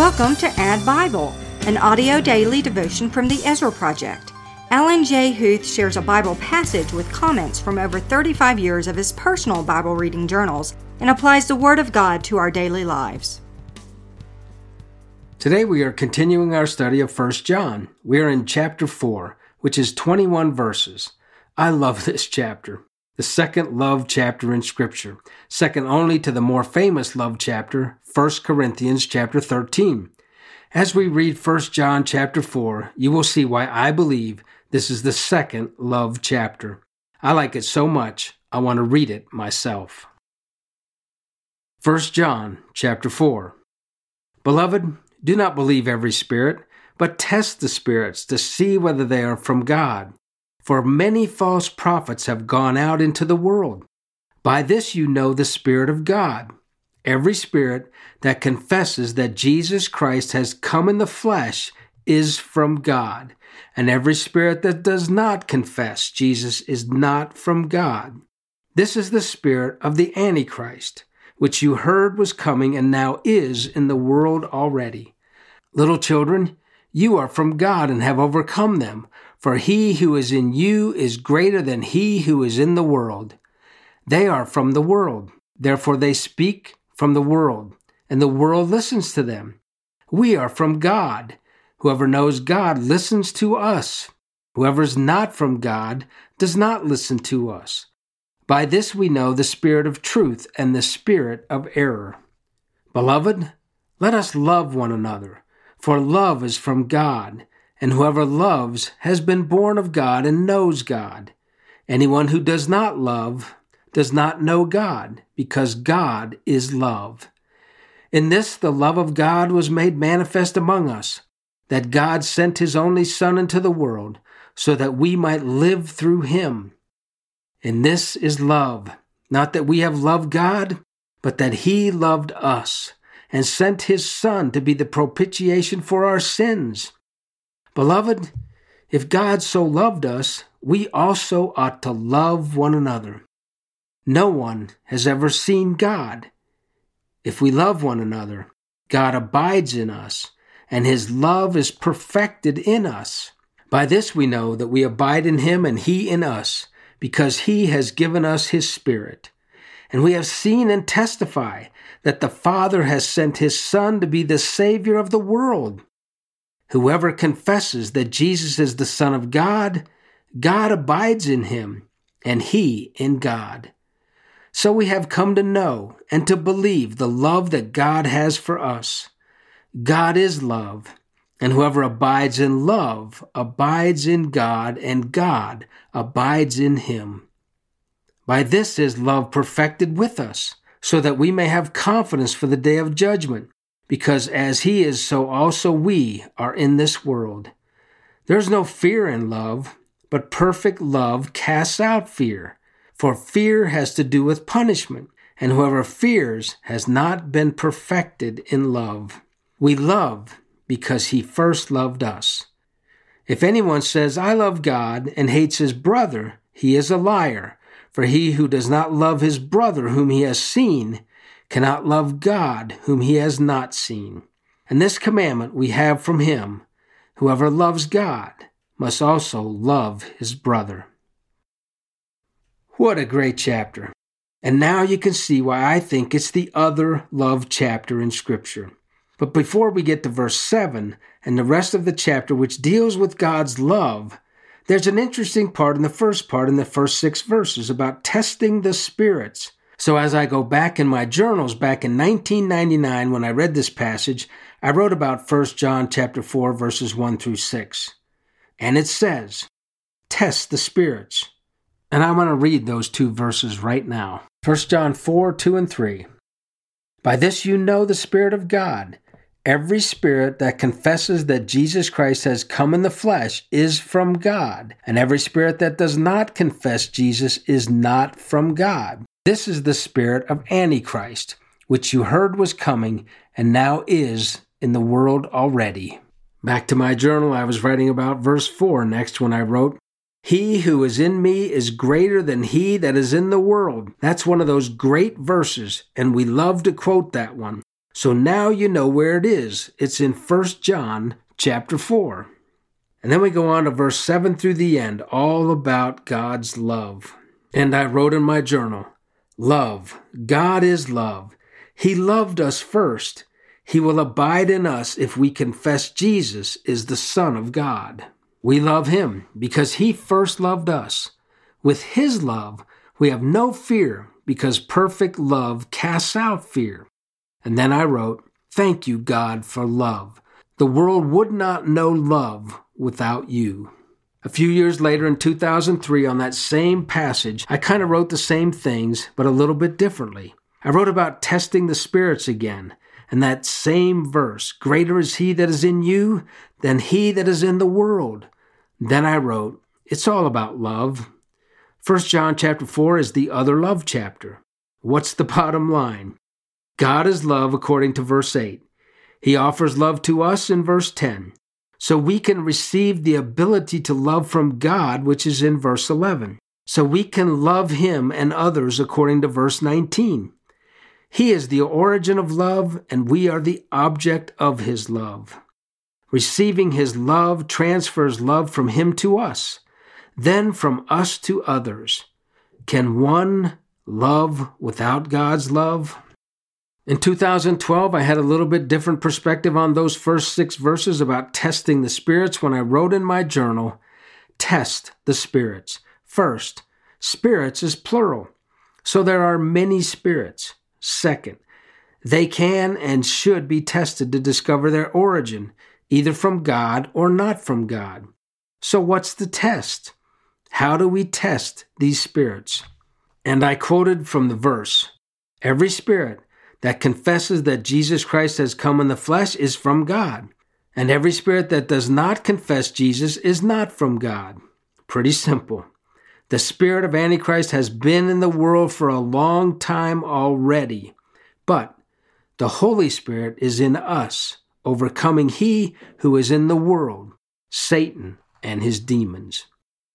Welcome to Add Bible, an audio daily devotion from the Ezra Project. Alan J. Huth shares a Bible passage with comments from over 35 years of his personal Bible reading journals and applies the Word of God to our daily lives. Today we are continuing our study of 1 John. We are in chapter 4, which is 21 verses. I love this chapter. The second love chapter in Scripture, second only to the more famous love chapter, 1 Corinthians chapter 13. As we read 1 John chapter 4, you will see why I believe this is the second love chapter. I like it so much, I want to read it myself. 1 John chapter 4. Beloved, do not believe every spirit, but test the spirits to see whether they are from God. For many false prophets have gone out into the world. By this you know the Spirit of God. Every spirit that confesses that Jesus Christ has come in the flesh is from God, and every spirit that does not confess Jesus is not from God. This is the spirit of the Antichrist, which you heard was coming and now is in the world already. Little children, you are from God and have overcome them, for he who is in you is greater than he who is in the world. They are from the world, therefore they speak from the world, and the world listens to them. We are from God. Whoever knows God listens to us. Whoever is not from God does not listen to us. By this we know the spirit of truth and the spirit of error. Beloved, let us love one another, for love is from God. And whoever loves has been born of God and knows God. Anyone who does not love does not know God, because God is love. In this the love of God was made manifest among us, that God sent his only Son into the world, so that we might live through him. And this is love, not that we have loved God, but that he loved us, and sent his Son to be the propitiation for our sins. Beloved, if God so loved us, we also ought to love one another. No one has ever seen God. If we love one another, God abides in us, and his love is perfected in us. By this we know that we abide in him and he in us, because he has given us his Spirit. And we have seen and testify that the Father has sent his Son to be the Savior of the world. Whoever confesses that Jesus is the Son of God, God abides in him, and he in God. So we have come to know and to believe the love that God has for us. God is love, and whoever abides in love abides in God, and God abides in him. By this is love perfected with us, so that we may have confidence for the day of judgment. Because as he is, so also we are in this world. There is no fear in love, but perfect love casts out fear. For fear has to do with punishment, and whoever fears has not been perfected in love. We love because he first loved us. If anyone says, I love God, and hates his brother, he is a liar. For he who does not love his brother whom he has seen cannot love God whom he has not seen. And this commandment we have from him, whoever loves God must also love his brother. What a great chapter. And now you can see why I think it's the other love chapter in Scripture. But before we get to verse 7 and the rest of the chapter, which deals with God's love, there's an interesting part in the first 6 verses about testing the spirits. So as I go back in my journals, back in 1999 when I read this passage, I wrote about 1 John chapter 4, verses 1 through 6. And it says, test the spirits. And I want to read those two verses right now. 1 John 4, 2 and 3. By this you know the Spirit of God. Every spirit that confesses that Jesus Christ has come in the flesh is from God, and every spirit that does not confess Jesus is not from God. This is the spirit of Antichrist, which you heard was coming and now is in the world already. Back to my journal, I was writing about verse 4 next when I wrote, He who is in me is greater than he that is in the world. That's one of those great verses, and we love to quote that one. So now you know where it is. It's in 1 John chapter 4. And then we go on to verse 7 through the end, all about God's love. And I wrote in my journal, love. God is love. He loved us first. He will abide in us if we confess Jesus is the Son of God. We love him because he first loved us. With his love, we have no fear because perfect love casts out fear. And then I wrote, thank you, God, for love. The world would not know love without you. A few years later in 2003 on that same passage, I kind of wrote the same things, but a little bit differently. I wrote about testing the spirits again, and that same verse, greater is he that is in you than he that is in the world. Then I wrote, it's all about love. 1 John chapter 4 is the other love chapter. What's the bottom line? God is love according to verse 8. He offers love to us in verse 10. So we can receive the ability to love from God, which is in verse 11. So we can love him and others according to verse 19. He is the origin of love, and we are the object of his love. Receiving his love transfers love from him to us, then from us to others. Can one love without God's love? In 2012, I had a little bit different perspective on those first 6 verses about testing the spirits when I wrote in my journal, test the spirits. First, spirits is plural, so there are many spirits. Second, they can and should be tested to discover their origin, either from God or not from God. So what's the test? How do we test these spirits? And I quoted from the verse, every spirit that confesses that Jesus Christ has come in the flesh is from God, and every spirit that does not confess Jesus is not from God. Pretty simple. The spirit of Antichrist has been in the world for a long time already, but the Holy Spirit is in us, overcoming he who is in the world, Satan and his demons.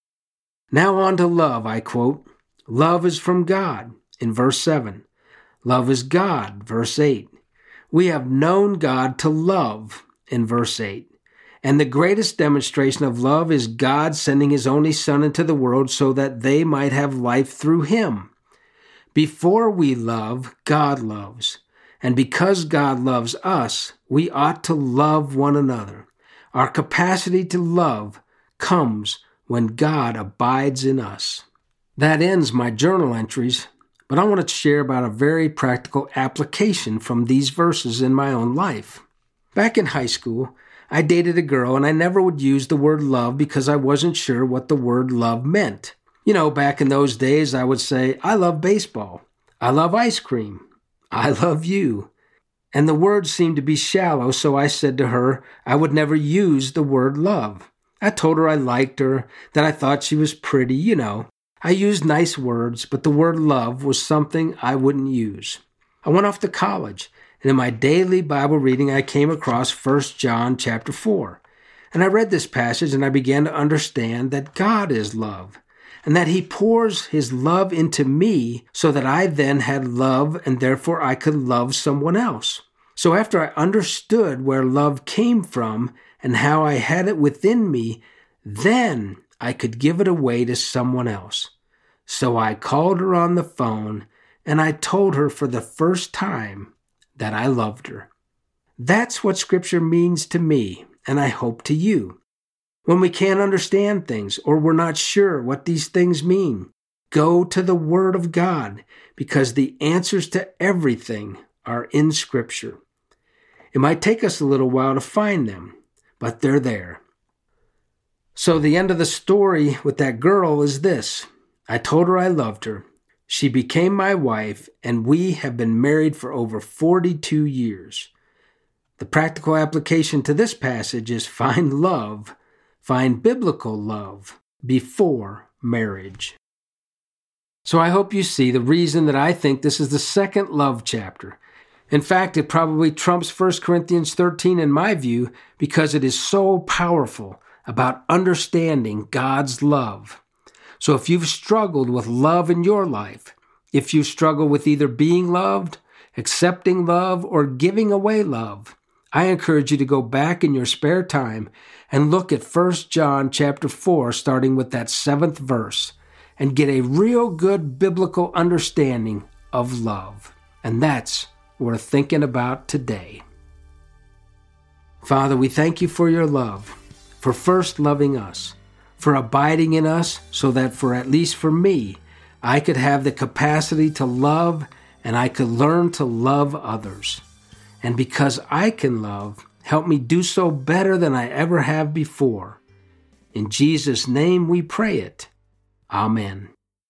Now on to love, I quote, love is from God, in verse 7. Love is God, verse 8. We have known God to love, in verse 8. And the greatest demonstration of love is God sending his only Son into the world so that they might have life through him. Before we love, God loves. And because God loves us, we ought to love one another. Our capacity to love comes when God abides in us. That ends my journal entries. But I want to share about a very practical application from these verses in my own life. Back in high school, I dated a girl and I never would use the word love because I wasn't sure what the word love meant. You know, back in those days, I would say, I love baseball. I love ice cream. I love you. And the words seemed to be shallow, so I said to her I would never use the word love. I told her I liked her, that I thought she was pretty, you know. I used nice words, but the word love was something I wouldn't use. I went off to college, and in my daily Bible reading, I came across 1 John chapter 4. And I read this passage, and I began to understand that God is love, and that he pours his love into me so that I then had love, and therefore I could love someone else. So after I understood where love came from and how I had it within me, then I could give it away to someone else. So I called her on the phone and I told her for the first time that I loved her. That's what Scripture means to me, and I hope to you. When we can't understand things or we're not sure what these things mean, go to the Word of God because the answers to everything are in Scripture. It might take us a little while to find them, but they're there. So the end of the story with that girl is this. I told her I loved her. She became my wife, and we have been married for over 42 years. The practical application to this passage is find love, find biblical love before marriage. So I hope you see the reason that I think this is the second love chapter. In fact, it probably trumps 1 Corinthians 13 in my view because it is so powerful about understanding God's love. So if you've struggled with love in your life, if you struggle with either being loved accepting love, or giving away love, I encourage you to go back in your spare time and look at 1 John chapter 4, starting with that 7th verse, and get a real good biblical understanding of love. And that's what we're thinking about today. Father, we thank you for your love, for first loving us, for abiding in us so that for at least for me, I could have the capacity to love and I could learn to love others. And because I can love, help me do so better than I ever have before. In Jesus' name we pray it. Amen.